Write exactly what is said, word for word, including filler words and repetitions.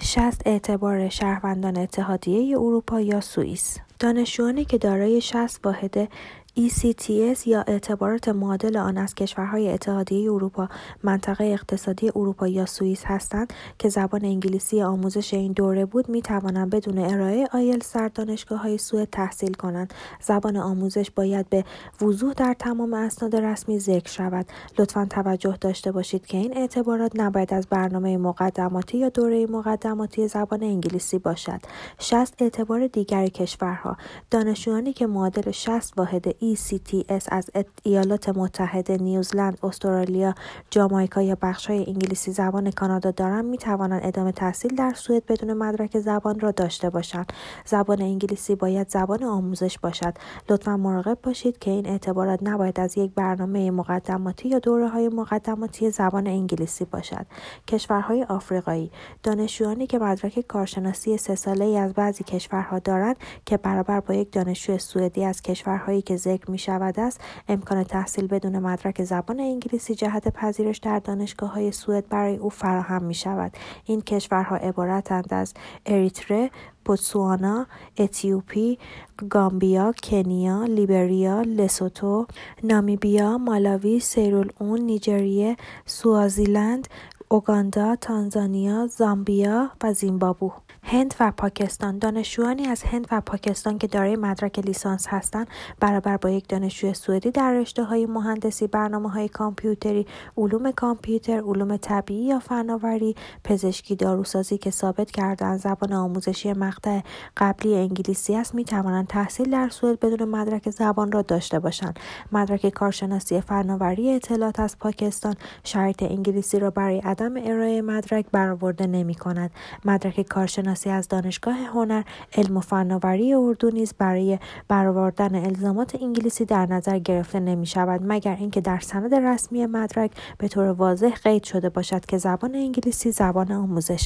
شصت اعتبار شهروندان اتحادیه اروپا یا سوئیس. دانشجویانی که دارای شصت واحد ای سی تی اس یا اعتبارات معادل آن از کشورهای اتحادیه اروپا، منطقه اقتصادی اروپا یا سوئیس هستند که زبان انگلیسی آموزش این دوره بود، می توانند بدون ارائه آیلتس در دانشگاه‌های سوئد تحصیل کنند. زبان آموزش باید به وضوح در تمام اسناد رسمی ذکر شود. لطفاً توجه داشته باشید که این اعتبارات نباید از برنامه مقدماتی یا دوره مقدماتی زبان انگلیسی باشد. شصت اعتبار دیگر کشورها. دانشجویانی که معادل شصت واحد ای سی تی اس از ایالات متحده، نیوزلند، استرالیا، جامائیکا یا بخش‌های انگلیسی زبان کانادا دارند، می‌توانند ادامه تحصیل در سوئد بدون مدرک زبان را داشته باشند. زبان انگلیسی باید زبان آموزش باشد. لطفاً مراقب باشید که این اعتبارات نباید از یک برنامه مقدماتی یا دوره‌های مقدماتی زبان انگلیسی باشد. کشورهای آفریقایی. دانشجویانی که مدرک کارشناسی سه ساله‌ای از بعضی کشورها دارند که برابر با یک دانشجوی سوئدی از کشورهایی که ذکر می شود است، امکان تحصیل بدون مدرک زبان انگلیسی جهت پذیرش در دانشگاه‌های سوئد برای او فراهم می شود. این کشورها عبارتند از اریتره، بوتسوانا، اتیوپی، گامبیا، کنیا، لیبریا، لسوتو، نامیبیا، مالاوی، سیرالئون، نیجریه، سوازیلند، اوگاندا، تانزانیا، زامبیا و زیمبابوه. هند و پاکستان. دانشجویانی از هند و پاکستان که دارای مدرک لیسانس هستند، برابر با یک دانشجوی سوئدی در رشته‌های مهندسی، برنامه‌های کامپیوتری، علوم کامپیوتر، علوم طبیعی یا فناوری، پزشکی، داروسازی که ثابت کرده‌اند زبان آموزشی مقطع قبلی انگلیسی است، می‌توانند تحصیل در سوئد بدون مدرک زبان را داشته باشند. مدرک کارشناسی فناوری اطلاعات از پاکستان شرایط انگلیسی را برای عدم ارائه مدرک برآورده نمی‌کند. مدرک کارشناسی از دانشگاه هنر، علم و فناوری اردو نیز برای برآوردن الزامات انگلیسی در نظر گرفته نمی‌شود، مگر اینکه در سند رسمی مدرک به طور واضح قید شده باشد که زبان انگلیسی زبان آموزش